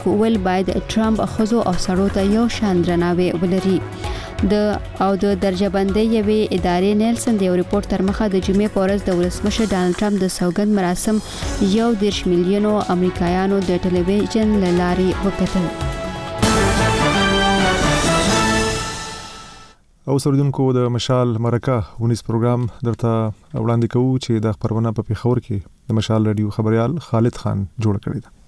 ول باید ټرمپ خزو او سړو ته یو شان درناوی ولري. د درجه بندۍ یوې ادارې نیلسن د یو ریپورت تر مخه د جمعې په ورځ د ولسمشر ډانلډ ټرمپ د سوګند مراسم 1.3 میلیونو امریکایانو د ټلویزیون له لارې وکتل. او سردونکو د مشال مرکه ونیس پروګرام درته وړاندې کوو چې د خبرونه په پیښور کې د مشال رادیو خبريال خالد خان جوړ کړی دی.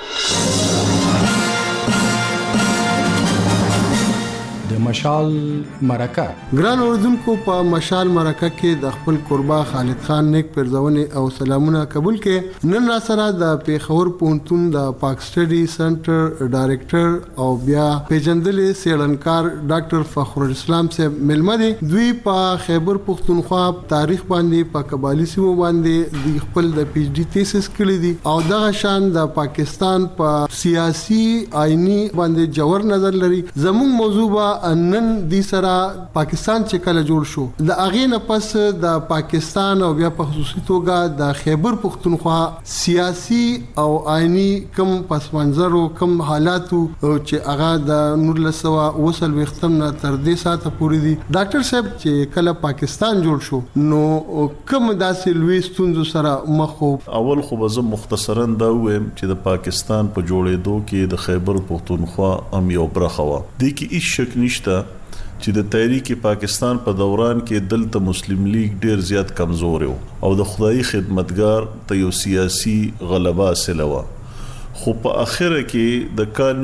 د مشال مرکه ګران اوردونکو په مشال مرکه کې د خپل قربا خالد خان نیک پرځونه او سلامونه قبول کې نن را سره د پیښور پونتون د پاک سټډي سنټر ډایریکټر او بیا پیجندلې سیړنکار ډاکټر فخر الاسلام صاحب ملمدي دوی په خیبر پختونخوا تاریخ باندې په قبالي سیمو باندې د خپل د پی ایچ ډي تھیسس کړی دي او دغه شان د پاکستان په سیاسي آئینی باندې جوړ نظر لري. زموږ موضوع نن د سره پاکستان چې کله جوړ شو د اغه نه پس د پاکستان او بیا په خصوصي توګه د خیبر پختونخوا سیاسي او آئینی کم پس منظر او کم حالاتو چې هغه د 1900 وصل وختم نه تر دې ساعته پورې دي. ډاکټر صاحب چې کله پاکستان جوړ شو نو کوم داسې لوی ستونزو سره مخ وو؟ اول خو به مختصرا دا وایم چې د پاکستان په جوړېدو کې د خیبر پختونخوا هم یو برخه و. د کی هیڅ شک نشته چې د تحریک پاکستان په دوران کې دلته مسلم لیگ ډیر زیات کمزور او د خدای خدمتګار ته یو سیاسي غلبه حاصله و. خو په اخره کې د کال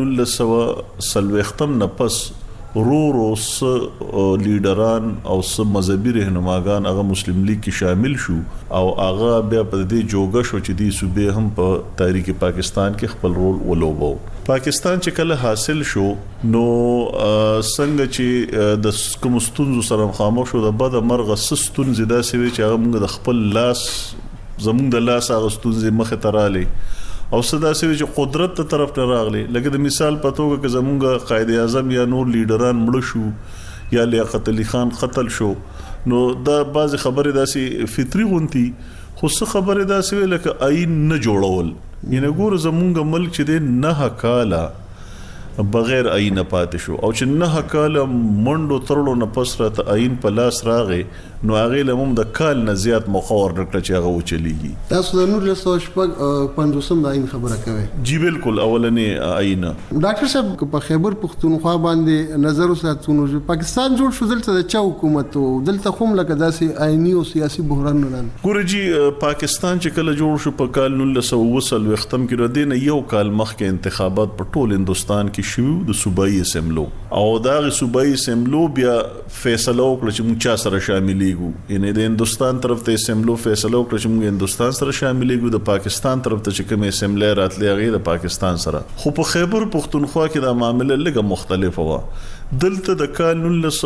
1900 نه پس رو لیډران او سم مذهبي رهنماګان هغه مسلم لیگ کې شامل شو او هغه بیا په دې جوګه شو چې د صوبې هم په تحریک پاکستان کې خپل رول ولوبو. پاکستان چې کله حاصل شو نو څنګه چې د کومستونزو سره مخامخ شو د بد مرغه سستون زیاده سوي چې هغه موږ د خپل لاس زموږ د لاس هغه ستونزې مخه تراله او صدا سوي چې قدرت ته طرف ته راغلي. لکه د مثال په توګه کې زموږ قائد اعظم یا نور لیډران مړ شو یا لیاقت علي خان قتل شو نو دا بعض خبره داسي فطري غونتي خو څه خبره داسي لکه آئین نه جوړول. ینه ګور زموږ ملک چې د نه کاله بغیر آئین پاتې شو او چې نه کاله منډو ترلو نه پس راته آئین په لاس راغې نو هغه لمم د کال نه زیات مخور نکړه چې هغه وچلیږي. تاسو د 1950 د آئین خبره کوي؟ جی بالکل اولنې آئین. ډاکټر صاحب په خیبر پختونخوا باندې نظر وساتونو پاکستان جوړ شو دلته د چا حکومت او دلته کوم لکه داسې آئینی او سیاسي بحران نه ګورجی پاکستان چې کله جوړ شو په کال 1900 وختم کې ردین یو کال مخکې انتخابات په ټول هندستان کې شو د صوبایي اسمبلو او دا صوبایي اسمبلو بیا فیصله وکړه چې موږ چا سره شاملېږو. یعنی د هندستان طرف ته اسمبلو فیصله وکړه چې موږ هندستان سره شاملېږو د پاکستان طرف ته چې کوم اسمبلی راتلې هغه د پاکستان سره. خو په خیبر پختونخوا کې دا معاملې لږه مختلفه و. دلته د کال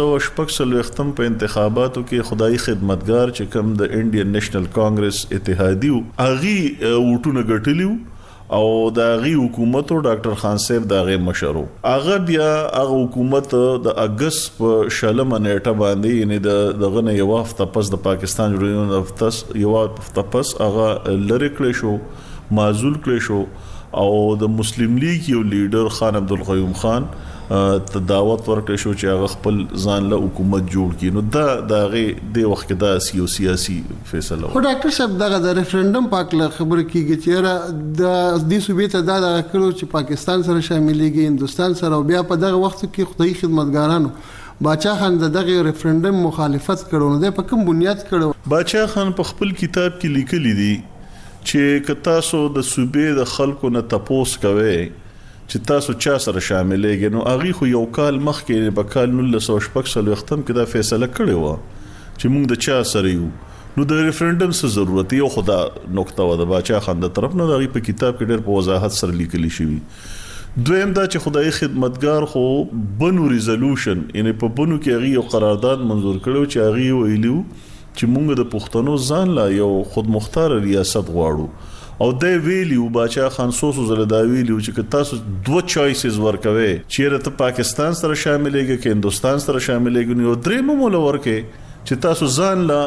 1960 په انتخاباتو کې خدای خدمتګار چې کوم د انډین نېشنل کانګرس اتحادیو اغي وټونه ګټلیو او دا غي حکومت او ډاکټر خان صاحب دا غي مشرو هغه بیا هغه حکومت د اگست په شلمه نیټه باندې یعنی دغه نه یو هفته پس د پاکستان جوړېدو یو هفته پس هغه لری کړی شو معزول کړی شو او د مسلم لیگ یو لیډر خان عبدالقیوم خان ته دعوت ورکړی شو چې هغه خپل ځان له حکومت جوړ کړي. نو دا غي د وخت کې دا سیاسي فیصله خو ډاکټر صاحب دغه د ریفرندم پاک له خبر کیږي چې د دې صوبې ته دا کړو چې پاکستان سره شاملېږي هندستان سره او بیا په دغه وخت کې خدای خدمتګارانو باچا خان دغه ریفرندم مخالفت کړو. نو د په کوم بنیاد کړو؟ باچا خان په خپل کتاب کې لیکلی دی چې کتاسو د صوبې د خلکو نه تپوس کوي چې تاسو چا سره شاملېږئ نو هغه خو یو کال مخکې په کال 1960 ختم کې دا فیصله کړې و چې موږ د چا سره یو. نو د ریفرندم څه ضرورت یو خدا نقطه و د باچا خان د طرف نه د په کتاب کې ډېر په وضاحت سره لیکلی شوی. دویم دا چې خدای خدمتګار خو بنو ریزولوشن یعنی په بنو کې هغه یو قرارداد منظور کړو چې هغه ویلو چې موږ د پښتنو ځان لا یو خود مختار ریاست غواړو او د ویلیو باچا خان سوسو زله دا ویلیو چې تاسو دوه چوایسز ورکوي چیرې ته پاکستان سره شاملېږئ کې هندستان سره شاملېږئ نو درې مولا ورکه چې تاسو ځان لا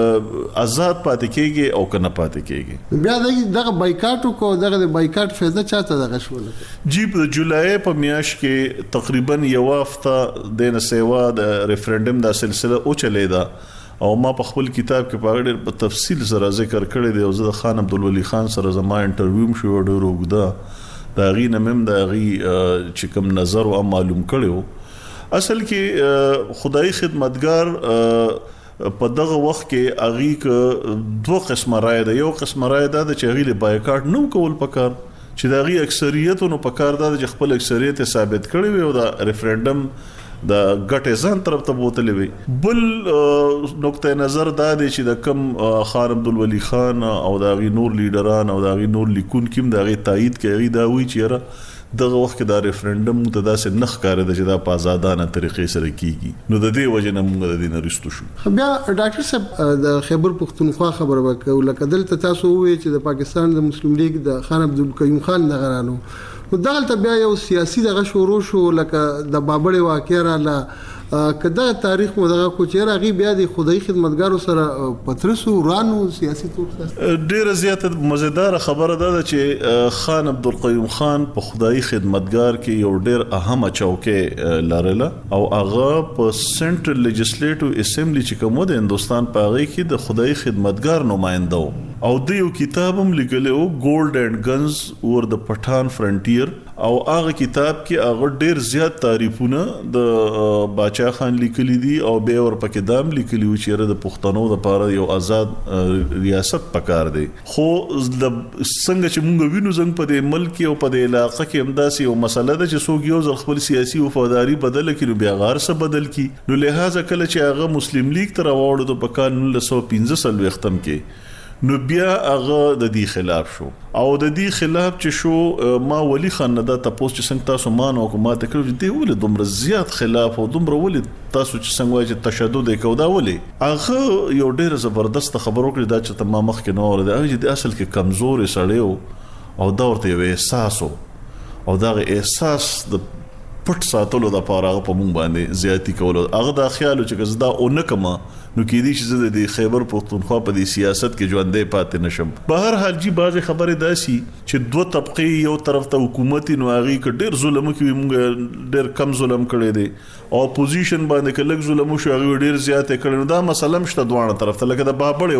آزاد پاتې کېږي او کنه پاتې کېږي. بیا دغه بایکاټ کو دغه بایکاټ فایده چاته دغه شول جی په جولای په میاشت کې تقریبا یو هفته د نسوا د ریفرندم دا سلسله او چلے دا او ما په خپل کتاب کې په ډېر په تفصیل سره ذکر کړی دی او زه خان عبدالولي خان سره زما انټرویو شو ډېر وګدا دا غي نمم دا غي چې کوم نظر او معلوم کړو. اصل کې خدای خدمتگار په دغه وخت کې اغي ک دوه قسمه رائے ده. یو قسمه رائے ده چې اغي له بایکاټ نو کول پکار چې دغه اکثریتونو پکار ده چې خپل اکثریت ثابت کړي وي او دا ریفرندم د ګټه ځان طرف ته بوتلې وي. بل نقطه نظر دا دی چې د کم خان عبدالولي خان او دا غي نور لیډران او دا غي نور لیکون کیم دا غي تایید کوي دا وی چې دغه وخت دا ریفرندم ته داسې نخ کار د چې دا په آزادانه طریقې سره کیږي نو د دې وجه نه موږ د دې نرستو شو. بیا ډاکټر صاحب د خیبر پختونخوا خبره وکړو لکه دلته تاسو وایي چې د پاکستان د مسلم لیگ د خان عبدالقیوم خان د غرانو نو دغه بیا یو سیاسي دغه شروع شو لکه د بابړې واقعه رااله کدا تاریخ مو دغه کو چې راغي بیا د خدای خدمتګارو سره پترسو ورانو سیاسي توګه ډیره زیاته مزیدار خبره ده چې خان عبدالقیوم خان په خدای خدمتګار کې یو ډیر اهمه چوکۍ لرله او هغه په سنټرل لیجسلیټیو اسمبلی چې کومه د هندستان په هغه کې د خدای خدمتګار نمائنده او د یو کتاب هم لیکلو ګولډ اینڈ ګنز اور د پټان فرنټیر او هغه کتاب کې هغه ډیر زیات تعریفونه د باچا خان لیکلي دي او به ور پکې دام لیکلي و چې د پښتنو لپاره یو آزاد ریاست پکار دی. خو څنګه چې موږ وینو زنګ په دې ملک او په دې علاقې کې همداسې یو مسله ده چې څوک یو ځل خپل سیاسي وفاداری بدل کړي بیا غار څه بدل کی نو لہذا کله چې هغه مسلم لیگ ته راوړل د پکان 1915 ختم کې نو بیا هغه د دې خلاف شو او د دې خلاف چې شو ما ولی خان نه دا تاسو چې څنګه تاسو مان او کومه تکلیف دی ول دومره زیات خلاف او دومره ول تاسو چې څنګه وایي تشدد وکاو دا ولي هغه یو ډیر زبردست خبرو کړی دا چې تمام مخ کې نور دی چې اصل کې کمزوري سړیو او دا ورته یو احساس او دا احساس د پټ ساتلو د پاره په مونږ باندې زیاتی کول هغه دا خیال چې دا اونکما نو کې دي چې د خیبر پختونخوا په دې سیاست کې ژوندې پاتې نشم. په هر حال جی بعض خبره داسي چې دوه طبقه یو طرف ته حکومت نو هغه کې ډېر ظلم کوي موږ ډېر کم ظلم کړی دی او اپوزیشن باندې کلک ظلم شو هغه ډېر زیات کړي نو دا مسله مشته دوه طرف ته لکه د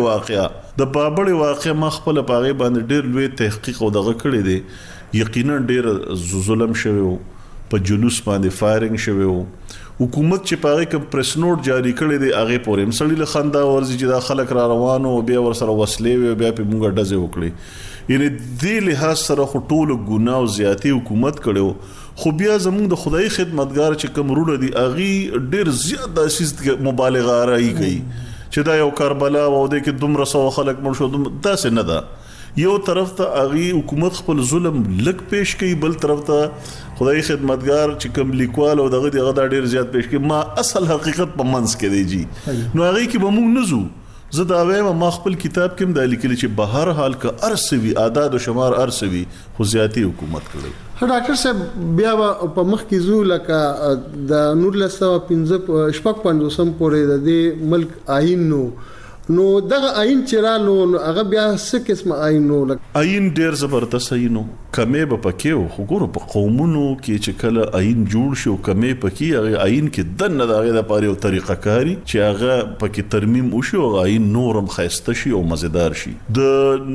بابړې واقعیا ما خپل پاغه باندې ډېر لوی تحقیق او دغه کړی دی یقینا ډېر ظلم شوی په جلوس باندې فایرینګ شوی حکومت چې پاره کوم پریس نوٹ جاری کړی دی هغه پورې مسړی له خندا ورزي چې دا خلک را روانو بیا ور سره وسلې بیا په مونږه ډزه وکړي یعنی دې له سره خټول ګناه او زیاتی حکومت کړو خو بیا زموږ د خدای خدمتگار چې کوم رونه دی اغي ډیر زیات د اساس مبالغه راي کوي چې دا یو کربلا او د کې دومره سو خلک مړ شو داسې نه ده یو طرف ته اغي حکومت خپل ظلم لک پیش کوي بل طرف ته خدای خدمتگار چې کوم لیکوال او دغه ډیر زیات پیش کوي ما اصل حقیقت په منځ کې دی جی نو هغه کې به موږ نزو زه دا وایم ما خپل کتاب کې د لیکل چې بهر حال کا ارسوي اعداد او شمار ارسوي خو زیاتی حکومت کړی. ډاکټر صاحب بیا په مخ کې زو لکه د 1915 شپږ پنځوسم پورې د دې ملک آئین نو دغه آئین چرالو هغه بیا څه قسم آئین نو آئین ډیر زبردست آئین کمې به پکې خو ګورو په قومونو کې چې کله آئین جوړ شو کمې پکې هغه آئین کې دنه دغه د پاره یو طریقه کاری چې هغه پکې ترمیم وشو هغه آئین نورم خاسته شي او مزیدار شي. د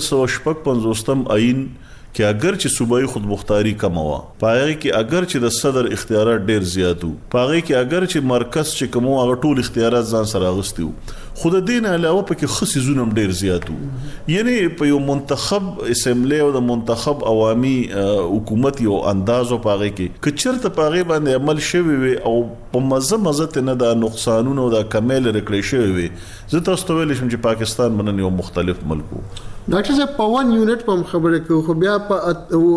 1955 آئین کې اگر چې صوبایي خودمختاري کم وا پاره کې اگر چې د صدر اختیارات ډیر زیاتو پاره کې اگر چې مرکز چې کوم هغه ټول اختیارات ځان سره غوښتي خود دین علاوه پکې خصي زونم ډیر زیاتو یعنی په یو منتخب اسمبلی او د منتخب عوامي حکومت یو اندازو پاره کې کچرته پاره باندې عمل شوی وي او په مزه ته نه د نقصانونو د کمال رکړې شوی وي زه تاسو ته ویل شم چې پاکستان باندې یو مختلف ملکو ډاکټر صاحب په 1 یونټ په خبره کې خو بیا په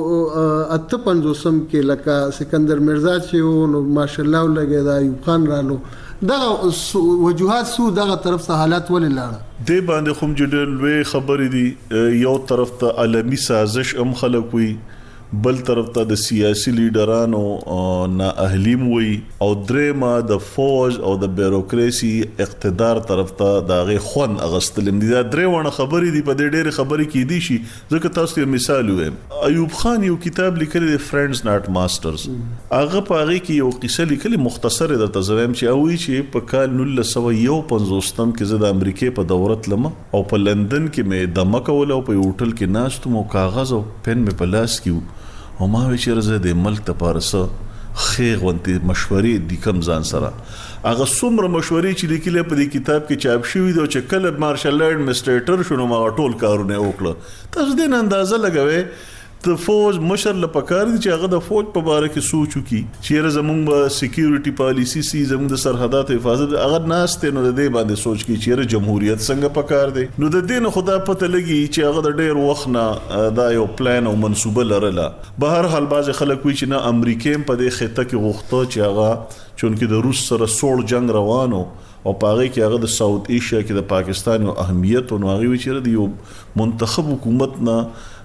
58 کې لکه سکندر مرزا چې نو ماشاءالله لګی دا ایوب خان رالو دغه وجوهات سو دغه طرف ته حالات ولې لاړه دی باندې کوم جډل وی خبرې دي یو طرف ته عالمی سازش هم خلک وي بل طرف ته د سیاسي لیډرانو نا اهلیم وي او درېما د فوج او د بیوروکراسي اقتدار طرف ته دغه خون اغستلم دي. دا درېونه خبرې دي، په دې ډېرې خبرې کې دي شي. ځکه تاسو یو مثال وایم، ایوب خان یو کتاب لیکلی دی فرندز ناٹ ماسترز. هغه په هغه کې یو قصه لیکلې مختصر درته زویم چې اوی چې په کال 1951 کې زه د امریکای په دورت لمه او په لندن کې مې دمه کول او په هوټل کې ناستم او کاغذ او پن مې په لاس کې او ما وی چې زه د ملک ته پارسه خیر غونتی مشورې د کم ځان سره هغه څومره مشورې چې لیکلې په دې کتاب کې چاپ شوی دی چې کله مارشل لا ایڈمنسټریټر شونو ما ټول کارونه وکړه. تاسو دې اندازه لګوي د فوج مشر لپاره دي چې هغه د فوج په اړه کې سوچ وکړي چې زموږ به سکیورټي پالیسی سي، زموږ د سرحدات حفاظت هغه ناشته نو د دې باندې سوچ کې چې جمهوریت څنګه پکار دی. نو د دې نه خدا پته لګي چې هغه د ډېر وخت نه دا یو پلان او منصوبه لرله. به هر حال باز خلک وی چې نه امریکای په دې خطه کې غوښته چې هغه چونکه د روس سره سوړ جنگ روانو او پاره کې هغه د ساوث ایشیا کې د پاکستان او اهمیت او هغه وی چې د یو منتخب حکومت نه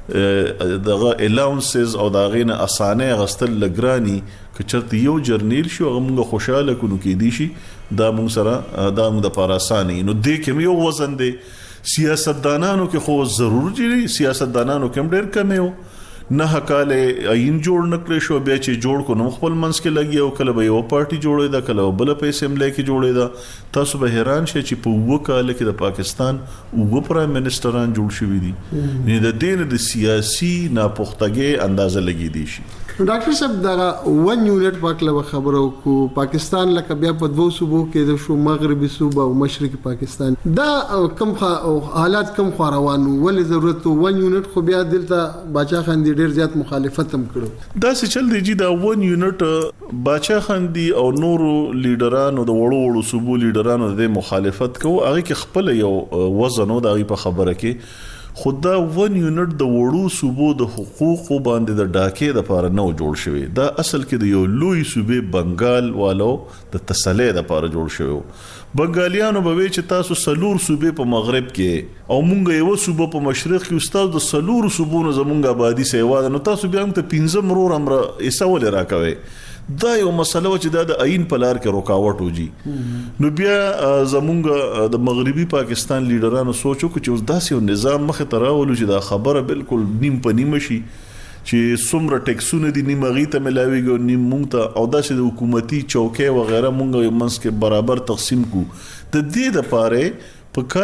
دغه الاونسز او دغه نه اسانه غستل لګرانی که چرته یو جرنیل شو هغه موږ خوشاله کونو کې دي شي دا موږ سره دا موږ د پاراسانی نو دې کې یو وزن دی. سیاستدانانو کې خو ضرور دي، سیاستدانانو کې ډېر کم یو نه کال عین جوړ نکړې شو بیا چې جوړ کو نو خپل منځ کې لګي او کله به یو پارټي جوړې دا کله بل په اسمبلی کې جوړې دا. تاسو به حیران شئ چې په وو کال کې د پاکستان وو پرایم منسٹران جوړ شوی دي. نه د دین د سیاسي ناپختګي اندازه لګي دي شي. ډاکټر صاحب دا 1 یونټ پاکله خبرو کو پاکستان لکه بیا په دوه صوبو کې د شو مغربي صوبه او مشرقي پاکستان دا کم حالات کم روانو ولې ضرورت 1 یونټ خو بیا دلته باچا خان دی ډیر زیات مخالفت هم کړو. دا څه چل دی چې دا 1 یونټ باچا خان دی او نورو لیډرانو د وړو صوبو لیډرانو د مخالفت کوي. هغه کې خپل یو وزن او د خبره کې خدا 1 یونټ د وړو صوبو د حقوقو باندې د ډاکې د لپاره نو جوړ شوی. دا اصل کې د یو لوی صوبې بنگال والو د تسلې د لپاره جوړ شوی. بنگالیانو به چې تاسو سلور صوبې په مغرب کې او مونږ یو صوبه په مشرق کې استاد د سلور صوبونو زمونږ آبادی سیوا نو تاسو بیا هم ته 15 مرور امر ایسول راکوي. دا یو مسله چې دا د عین په لار کې رکاوټ وږي. نو بیا زمونږ د مغربي پاکستان لیډرانو سوچو چې اوس داسې یو نظام مخه تراولو چې دا خبره بالکل نیم په نیم شي چې څومره ټیکسونه دي نیم غي ته ملاويږي نیم مونږ ته او داسې د حکومتي چوکۍ و غیره مونږ منځ کې برابر تقسیم کو. د دې لپاره په کال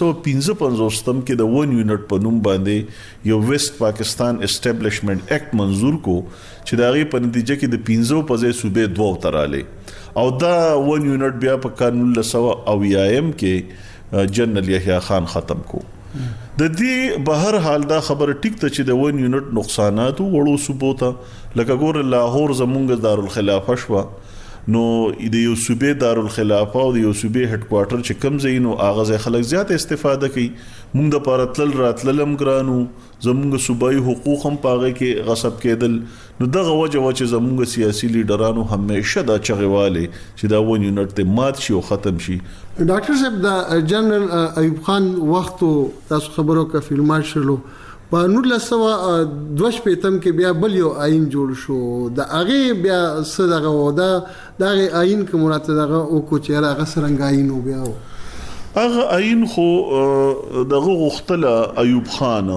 1955 کې د 1 یونټ په نوم باندې یو ویست پاکستان اسټابلیشمنت ایکټ منظور کو چې دا غي په نتیجه کې د 15 په ځای صوبې 2 تراله او دا 1 یونټ بیا په کال 1980 کې جنرال یحیی خان ختم کو. د دې بهر حال دا خبر ټیک ته چې د 1 یونټ نقصانات وړو صوبو ته لکه ګور لاهور زمونږ دارالخلافه شو نو د یو صوبې دارالخلافه او د یو صوبې هډ کوارټر چې کم زینو اغاز خلک زیات استفاده کوي. مونږ د پارتل راتللم ګرانو زمونږ صوبایي حقوق هم پاغه کې غصب کېدل. نو دغه وجه چې زمونږ سیاسي لیډرانو همیشه دا چغواله چې دا 1 یونټ ته مات شي او ختم شي. ډاکټر صاحب دا جنرال ایوب خان وخت تاسو خبرو کا فلمات شلو په 1922 کې بیا بل یو آئین جوړ شو. د هغه بیا صدغه ودا د آئین کوم راته دغه او کو چې هغه سرنګ آئین و بیا هغه آئین خو دغه غختله ایوب خان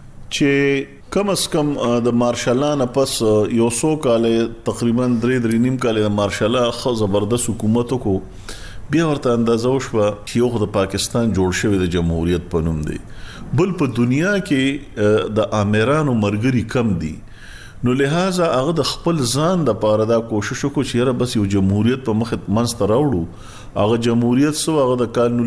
چې کم از کم د مارشالانه پس یو سو کال تقریبا 3.5 کال د مارشاله خو زبردست حکومت کو بیا ورته اندازه وشو چې یو د پاکستان جوړ شوی د جمهوریت په نوم دی. بل په دنیا کې د امیرانو مرګري کم دي نو لہذا هغه د خپل ځان د پاره دا کوشش وکړي چې بس یو جمهوریت په مخ منځ ته راوړو. هغه جمهوریت سو هغه د کال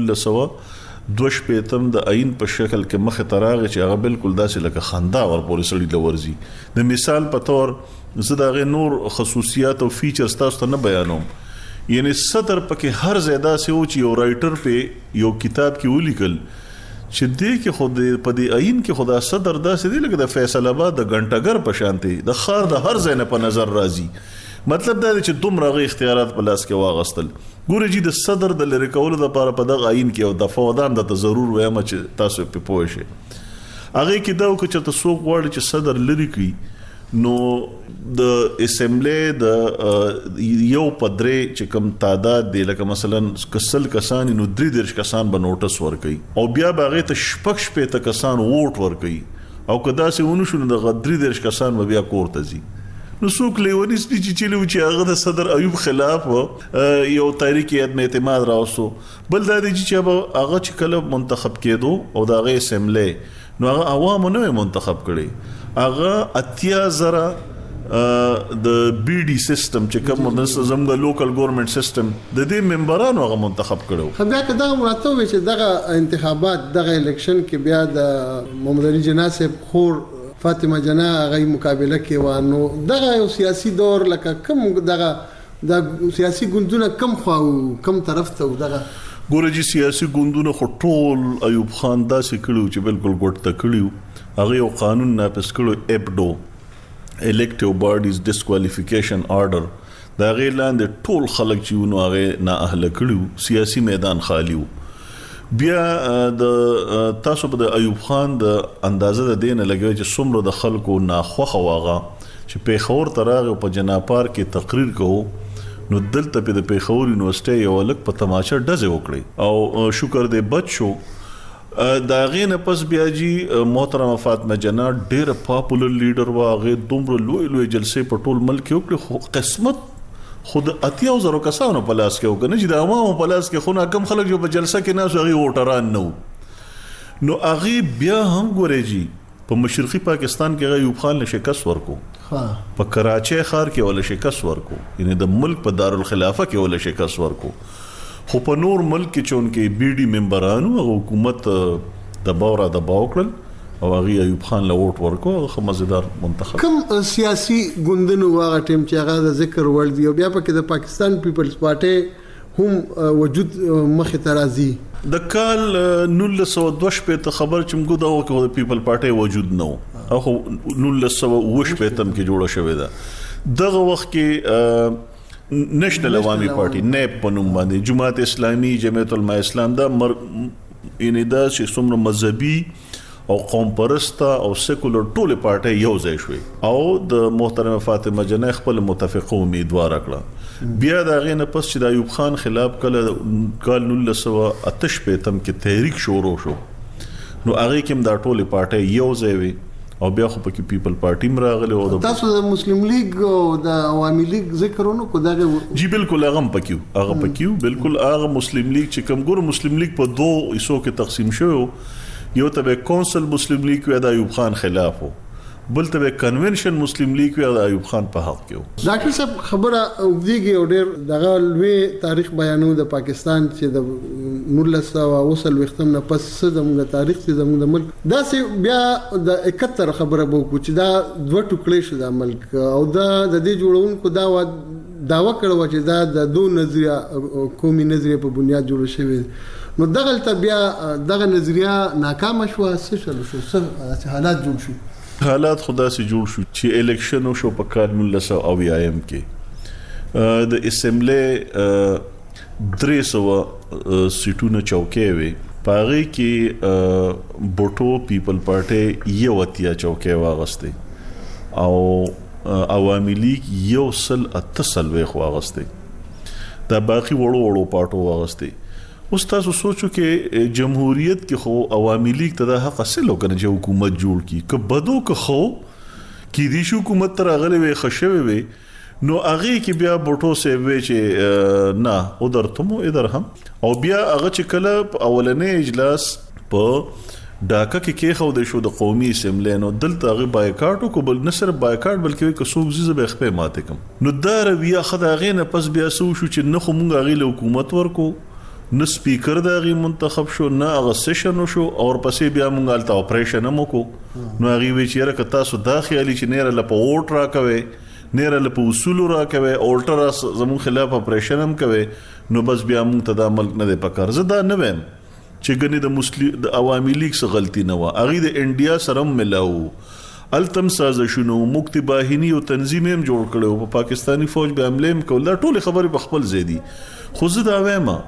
1922 د عین په شکل کې مخ ته راغی چې هغه بالکل داسې لکه خندا ور پورې سړی لورځي. د مثال په تور زه دا نور خصوصیات او فیچرز تاسو ته نه بیانوم. یعنی صدر پکې هر زیاده سه او چې یو رائټر په یو کتاب کې ولیکل چې دې کې خود په دې عین کې خدا صدر داسې دی لکه د فیصل آباد د غنټګر په شانتي د خار د هر ځای نه په نظر راځي. مطلب دا دی چې دومره غي اختیارات په لاس کې واغستل. ګوره جی د صدر د لری کولو لپاره په دغه عین کې او د فودان د ضرور وایم چې تاسو په پوه شئ. هغه کې دا چې تاسو غواړئ چې صدر لری کړي نو د اسمبلی د یو پدری چې کوم تعداد دی لکه مثلا کسل کسان نو 3 کسان به نوټس ورکړي او بیا باغې ته شپږ کسان ووټ ورکړي او کدا سه ونو شنو د 3 کسان به بیا کور ته ځي نو څوک لیونی سپیچ چلو چې هغه د صدر ایوب خلاف یو تحریک عدم اعتماد راوستو بل دا دی چې هغه چې کله منتخب کېدو او د هغه اسمبلی نو هغه عوام نه منتخب کړي هغه 80,000 د بي ډي سیستم چې کوم زموږ لوکل ګورنمنت سیستم د دې ممبرانو هغه منتخب کړو خو بیا کدا مراتب چې دغه انتخابات دغه الیکشن کې بیا د محمد علي جناح صاحب خور فاطمه جناح غي مقابله کې وانه دغه یو سیاسي دور لکه کم دغه د سیاسي ګوندونه کم خو کم طرف ته دغه ګورجی سیاسي ګوندونه خو ټول ایوب خان داسې کړو چې بالکل ګډ تکړیو هغه یو قانون نافذ کړو اپډو elective bodies disqualification order دا غیر لاندې ټول خلک چې نو هغه نه اهل کړو سیاسي میدان خالیو بیا د تاسو په د ایوب خان د اندازه د دین لګوي چې څومره د خلکو ناخوخه واغه چې پیښور تراغه په جناپار کې تقریر کوو نو دلته په د پیښور یونیورسيټي یو لک په تماشه ډزه وکړي او شکر دې بچ شو دا غینه پس بیا جی محترمه فاطمه جناح ډېر پاپولر لیډر واغه دومره لوی جلسې په ټول ملک کې وکړي قسمت خود 80,000 کسانو په لاس کې وکنه چې د عوامو په لاس کې خو کم خلک جو په جلسه کې نه سوغي ووټران نو هغه بیا هم ګورېږي په مشرقي پاکستان کې ایوب خان له شکست ورکو په کراچۍ ښار کې ول شکست ورکو یعنی د ملک په دارالخلافه کې ول شکست ورکو خو په نور ملک کې چون کې بي ډي ممبرانو او حکومت د باور د باوکل او هغه ایوب خان له ووټ ورکو هغه مزیدار منتخب کوم سیاسي ګوندونو هغه ټیم چې هغه د ذکر ول دی او بیا پکې د پاکستان پیپلز پارټي هم وجود مخه ترازی د کال 1922 خبر چې موږ دا وکړو د پیپل پارټي وجود نو او 1922 تم کې جوړه شوې ده دغه وخت کې نېشنل عوامي پارټي نیپ په نوم باندې جماعت اسلامي جمعیت علماء اسلام دا یعنی دا چې څومره مذهبي او قوم پرسته او سیکولر ټول پارټي یو ځای شوې او د محترمه فاطمه جناح خپل متفق امیدوار کړه بیا دا غینه پس چې د ایوب خان خلاف کله کال 1988 تم کې تحریک شروع شو نو هغه کوم دا ټول پارټي یو ځای وي او بیا خو پکې پیپل پارټي مراغله او تاسو د مسلم لیگ او د عوامي لیگ ذکرونه کو دغه جی بالکل هغه پکیو بالکل هغه مسلم لیگ چې کوم ګور مسلم لیگ په دوه حصو کې تقسیم شوی یو ته کونسل مسلم لیگ وی د ایوب خان خلاف بل ته کنونشن مسلم لیگ وی د ایوب خان په حق کې ډاکټر صاحب خبره وګړي او ډېر دغه لوی تاریخ بیانو د پاکستان چې د 1900 وختم نه پس زموږ تاریخ چې زموږ د ملک دا سه بیا د 71 خبره وکړو چې دا دوه ټوکړې شو د ملک او دا د دې جوړونکو داوا کړو چې دا د دوه نظریه قومي نظریه په بنیاد جوړ شوی نو دغه بیا دغه نظریه ناکام شو څه حالات جوړ شو حالات خدا سي جوړ شو چې الیکشن شو په کال 1980 کې د اسمبلی 300 سیټونه چوکۍ وي پاره کې بوټو پیپل پارټي یو اتیا چوکۍ واغسته او عوامي لیگ یو سل اتصل وي واغسته دا باقي وړو پارټو واغسته اوس تاسو سوچو کې جمهوریت کې خو عوامي لیگ ته د حق حاصل وکړي چې حکومت جوړ کی که بدو که خو کې دي شو حکومت تر غلې وي خښوي وي نو هغه کې بیا بوټو سي وي چې نه ادھر تمو ادھر هم او بیا هغه چې کله اولنې اجلاس په ډاکا کې خو د شو د قومي اسمبلی نو دلته هغه بایکاټ کو بل نصر بایکاټ بلکې که څوک زیزه به خپې ماته کم نو دا رویه خدای نه پس بیا سو شو چې نه خو مونږ هغه حکومت ورکو نه سپیکر دغه منتخب شو نه هغه سیشن شو او پسې بیا مونږ الته اپریشن مو کو نو هغه وی چې را تاسو داخلي چې نه له په ووټ راکوي نه له په اصول راکوي اولټر زمون خلاف اپریشن هم کوي نو بس بیا مونږ ته د عمل نه په کار زدا نه ویم چې ګنې د عوامي لیگ څخه غلطي نه و هغه د انډیا سره ملاو التم سازشونو مکتب باهنی او تنظیم هم جوړ کړو په پاکستانی فوج به حمله کول ټول خبرې په خپل زیدي خو زه دا وایم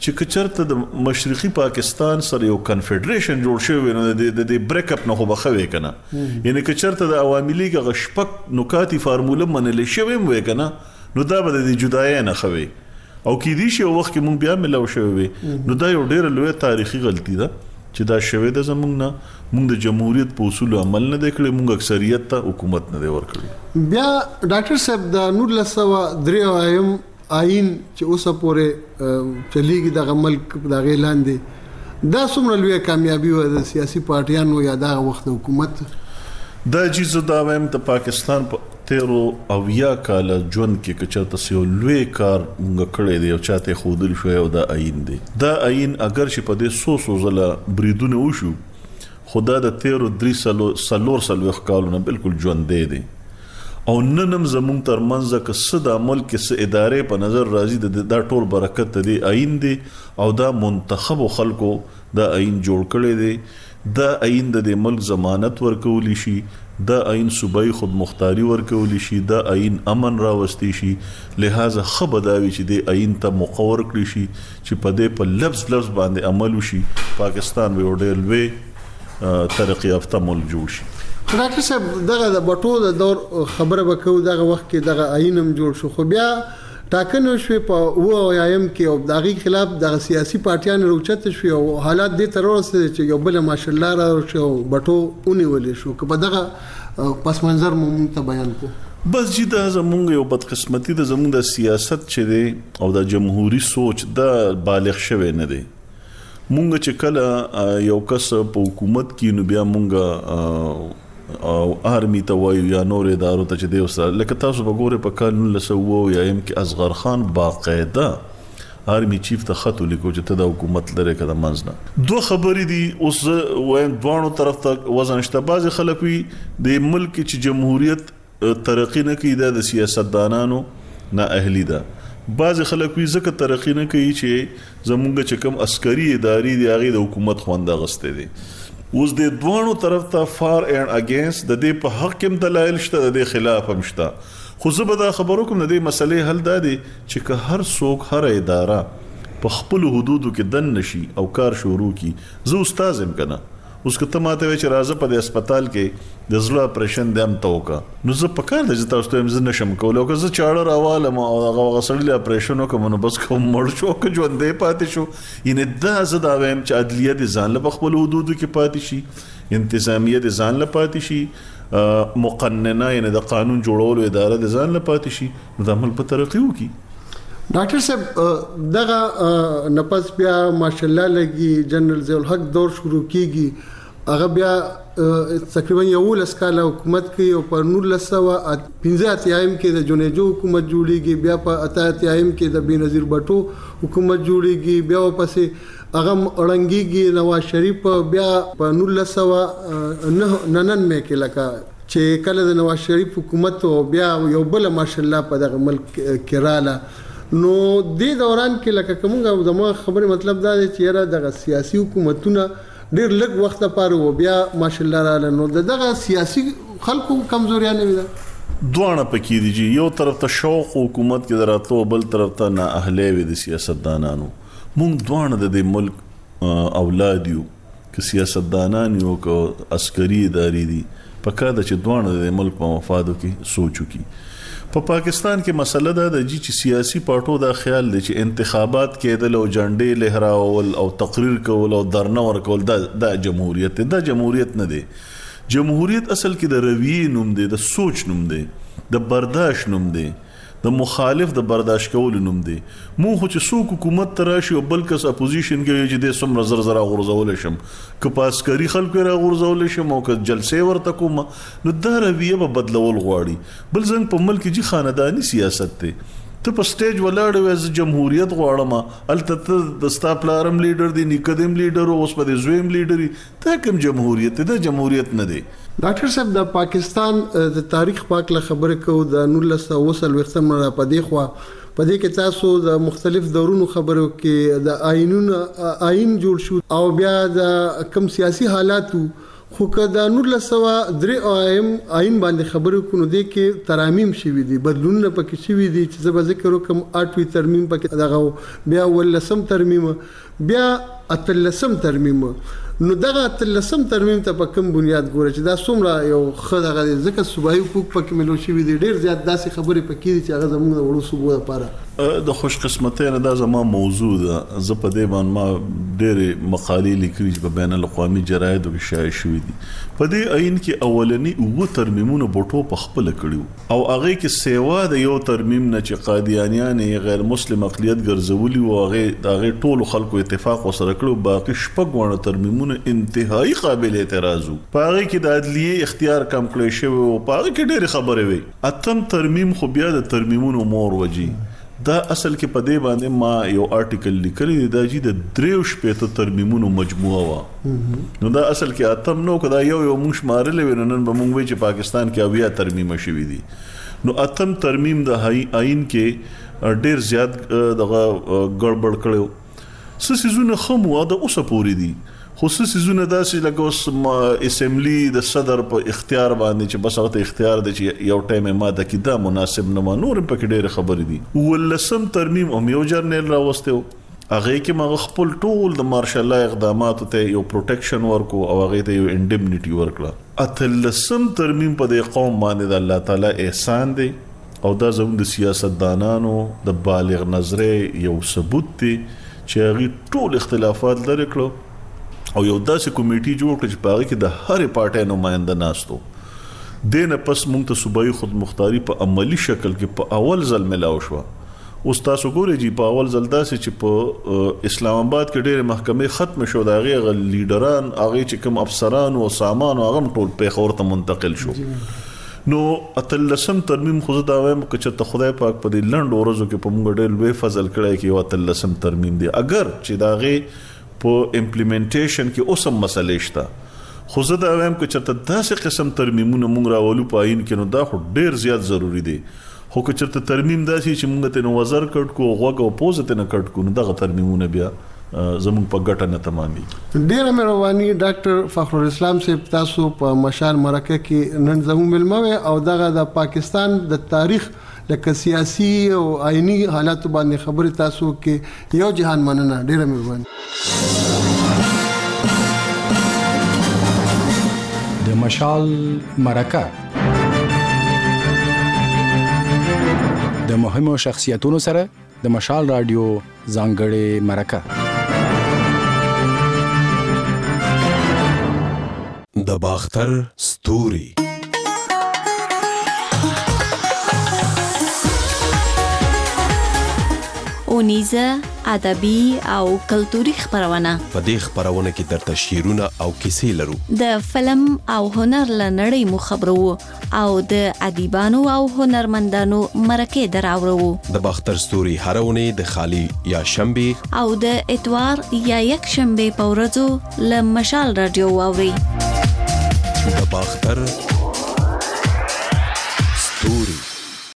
چې کچرته د مشرقي پاکستان سره یو کنفدریشن جوړ شوی نو د بریک اپ نه خو بخوي کنه یعنی کچرته د عوامي لیگ غشپک نکاتی فارموله منل شوی مې کنه نو دا به د جدای نه خوي او کې دي شی وخت کې مونږ بیا ملو شوی نو دا یو ډېر لوی تاریخي غلطي ده چې دا شوی د زمونږ نه مونږ د جمهوریت په اصول عمل نه کړی مونږ اکثریت ته حکومت نه ورکړي بیا ډاکټر صاحب د 1903 آئین چې اوسه پورې چلیږي د ملک د غیلاندې دا څومره لوی کامیابی و د سیاسي پارټیانو یا د وخت حکومت دا جزء دا وایم ته پاکستان په 13 کال ژوند کې کچته سیو لوی کار موږ کړی دی او چاته خودل شو او دا آئین دی دا آئین اگر چې په دې 100 زله بریدونه وشو خدا د 13 کالونه بالکل ژوند دی او ننم زمون تر منځ کې صدا ملک کې ادارې په نظر راځي دا ټول برکت دی آئین دی او دا منتخب خلکو دا آئین جوړ کړی دی دا آئین د ملک ضمانت ورکولی شي دا آئین صوبای خود مختاری ورکولی شي دا آئین امن راوستي شي لہذا خبرداوي چې د آئین ته مقرر کړی شي چې په دې په لفظ باندې عمل وشي پاکستان به ډېر لوی ترقی یافته ملک جوړ شي ډاکټر صاحب دغه د بټو د دور خبره وکړو دغه وخت کې دغه آئینم جوړ شو خو بیا ټاکنو شوی په وایم کې او دغه خلاف د سیاسي پارټیانو روچت شوی او حالات دې تر اوسه چې یو بل ماشالله را شو بټو اونیول شو که په دغه پس منظر مو ته بیان کو بس چې دا زمونږ یو بدقسمتي د زمونږ د سیاست چې دی او د جمهوریت سوچ دا بالغ شوی نه دی مونږ چې کله یو کس په حکومت کې نو بیا مونږ او آرمی ته وایو یا نور ادارو ته چې دی وسره لکه تاسو وګوره په کال 1900 یا کې اصغر خان باقاعده آرمی چیف ته خط لیکو چې ته د حکومت لري کده منځنه دوه خبرې دي اوس وایم دوانو طرف ته وزن شته بعض خلک وي د ملک چې جمهوریت ترقی نه کوي د سیاستدانانو نه اهلی ده بعض خلک وي ځکه ترقی نه کوي چې زمونږ چې کوم عسکري ادارې دی هغه د حکومت خوانده غسته دي اوس د دوانو طرف ته فار اینڈ اگینست د دې په حق کې دلایل شته د دې خلاف هم شته خو زه به دا خبرو کوم د دې مسلې حل دادي چې که هر څوک هر اداره په خپل حدودو کې دن نشي او کار شروع کی زه استاد هم کنه اوس که ته ماته چې راځه په هسپتال کې د زړه اپریشن دم توکا نو زه په کار د تاسو ته هم نشم کولای او که زه چاړه راوالم او هغه غسړلی اپریشن وکم نو بس کوم مړ شو که ژوندې پاتې شو یعنی دا زه دا وایم چې عدلیه د ځان له خپل حدودو کې پاتې شي انتظامیه د ځان له پاتې شي مقننه یعنی د قانون جوړولو اداره د ځان له پاتې شي نو د عمل په ترقی وکي ډاکټر صاحب دغه نفس بیا ماشالله لګي جنرال ضیاء الحق دور شروع کیږي هغه بیا تقریبا یو لسکاله حکومت کوي او په 1915 کې د جنیجو حکومت جوړیږي بیا په 88 کې د بینظیر بټو حکومت جوړیږي بیا پسې هغه اړنګيږي نواز شریف بیا په 1999 کې لکه چې کله د نواز شریف حکومت او بیا یو بل ماشالله په دغه ملک کې رااله نو د دوران کې لکه کومه زموږ خبره مطلب دا دی چې یاره دغه سیاسي حکومتونه ډېر لږ وخت لپاره و بیا ماشالله رااله نو دغه سیاسي خلکو کمزوري نه وي دوانه پکې دي یو طرف ته شوق حکومت کې دراتو بل طرف ته نه اهلی وي د سیاستدانانو مونږ دوانه د ملک اولاد یو که سیاستدانان یو که عسکري ادارې دي پکې د چې دوانه د ملک په مفادو کې سوچو کې په پاکستان کې مسله دا د چې سیاسي پارټو دا خیال دی چې انتخابات کېدل او جنډې لهراول او تقریر کول او درنه ورکول دا جمهوریت نه دی جمهوریت اصل کې د رویې نوم دی د سوچ نوم دی د برداشت نوم دی د مخالف د برداشت کول نوم دی مو خو چې څوک حکومت تراشي او بل کس اپوزیشن کې چې د سم زر غورځول شم که پاسکری خلکو را غورځول شم او که جلسې ورته کوم نو دا رویه به بدلول غواړي بل څنګه په ملک کې خاندانی سیاست دی ته په سټیج ولاړ وې جمهوریت غواړم الته د ستا پلارم لیډر دی نیکدم لیډر او اوس په زویم لیډر ته کوم جمهوریت دی جمهوریت نه دی ډاکټر صاحب د پاکستان د تاریخ پاک له خبره کو د 1920 را پدې خو پدې کې تاسو د مختلف دورونو خبرو کې د آئین جوړ شو او بیا د کم سیاسي حالاتو خو کدا 1903 آئین باندې خبرو کو نو د کې ترامیم شوي دي بدلونونه پکې شوي دي چې زه به ذکر وکم 8وی ترمیم پکې دغه بیا ولسم ترمیم بیا اتلسم ترمیم نو دغه اتلسم ترمیم ته په کوم بنیاد ګوره چې دا څومره یو خدغه ځکه صوبایي حقوق پکې ملو شوي دي ډېر زیات داسې خبرې پکې دي چې هغه زموږ د وړو صوبو لپاره د خوش قسمتۍ نه دا زما موضوع ده. زه په دې باندې ما ډېرې مقالې لیکلي چې په بین الاقوامي جراید کې شایع شوي دي. په دې عین کې اولنی اوه ترمیمونه بوټو په خپل کړیو او هغه کې سیوا د یو ترمیم نه چې قادیانیان غیر مسلم اقلیت ګرځولي او هغه ټول خلکو اتفاق وسره کړو باقي شپږ ونه ترمیمونه انتهایی قابل اعتراض وو. په هغه کې د عدلیه اختیار کم کړی شوی او په هغه کې ډېرې خبرې وي. اتم ترمیم خو بیا د ترمیمونو مور وجي دا اصل کې په دې باندې ما یو آرټیکل لیکلی دی دا چې د 63 ترمیمونو مجموعه وا نو دا اصل کې اتم نو کدا یو مونږ شمارلې ونن به مونږ وی چې پاکستان کې اویا ترمیم شوي دي. نو اتم ترمیم د آئین کې ډېر زیات دغه ګړبړ کړو. سيزونه خمو دا اوسه پوری دي خصوصي زونه داسې لکه اوس اسمبلی د صدر په اختیار باندې چې بس هغه اختیار دی چې یو ټایم ماده کې دا مناسب نه نور په کې ډېر خبرې دي. ولسم ترمیم هم یو جرنل راوستو هغه کې ما خپل ټول د مارشال لا اقدامات ته یو پروټیکشن ورکو او هغه ته یو انډیمنیټي ورکړه. اتلسم ترمیم په دې قوم باندې د الله تعالی احسان دی او دا زموږ د سیاستدانانو د بالغ نظرې یو ثبوت دی چې هغه ټول اختلافات لري کړو او یو داسې کمیټي جوړ کړ چې په هغه کې د هرې پارټۍ نماینده ناستو. دینه پس موږ ته صوبایي خود مختاري په عملی شکل کې په اول ځل ملاو شو. اوس تاسو ګورئ چې په اول ځل داسې چې په اسلام آباد کې ډېرې محکمې ختم شو د هغې لیډران هغې چې کوم افسران او سامان هغه هم ټول پېښور ته منتقل شو. نو اتلسم ترمیم خو زه دا وایم که چېرته خدای پاک په دې لنډو ورځو کې په موږ ډېر لوی فضل کړی کې یو اتلسم ترمیم دی اگر چې د هغې په امپلیمنټیشن کې اوسم مسلې شته خو زه دا وایم که چېرته داسې قسم ترمیمونه موږ راولو په آئین کې نو دا خو ډېر زیات ضروری دی. خو که چېرته ترمیم داسې چې موږ ته نظر کټ کو غوږ او پوزه ته نه کټ کو نو دغه ترمیمونه بیا زموږ په ګټه نه تمامي. ډېره مهرباني ډاکټر فخر الاسلام صاحب تاسو په مشال مرکه کې نن زموږ ملمه او دغه د پاکستان د تاریخ لکه سیاسي او آئینی حالات باندې خبرې تاسو کې یو جهان مننه. ډېره مهرباني. د مشال مرکه د مهمو شخصیتونو سره د مشال رادیو ځانګړې مرکه د باختر ستوري اونیزه ادبي او کلتوري خبرونه. په دې خبرونه کې درته شعرونه او کیسې لرو. د فلم او هنر لنړۍ مو خبرو او د ادیبانو او هنرمندانو مرکه دراوړو. د باختر ستوري هرونه د خالی یا شنبه او د اتوار یا یک شنبه په ورځو له مشال رادیو واوري. د باختر